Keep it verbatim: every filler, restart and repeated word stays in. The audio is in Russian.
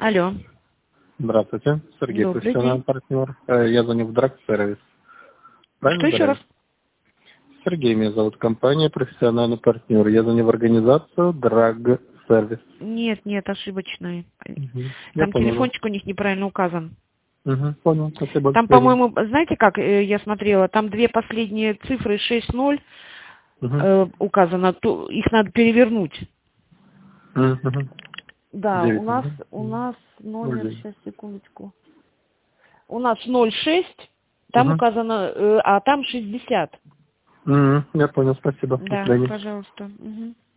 Алло. Здравствуйте, Сергей, Добрый профессиональный день. партнер. Э, Я звоню в Драг Сервис. Правильно Что еще раз? говорю? Сергей меня зовут, компания профессиональный партнер. Я звоню в организацию Драг Сервис. Нет, нет, ошибочный. Угу. Я Там понял. телефончик у них неправильно указан. Угу. Понял, спасибо. Там, по-моему, знаете как, э, я смотрела, там две последние цифры шесть ноль Угу. э, указано, то их надо перевернуть. Угу. Да, у девять, нас, да? у нас ноль номер, девять. сейчас, секундочку. У нас ноль шесть, там Угу. указано, э, а там шестьдесят. Угу. Я понял, спасибо. До Да, свидания. пожалуйста. Угу.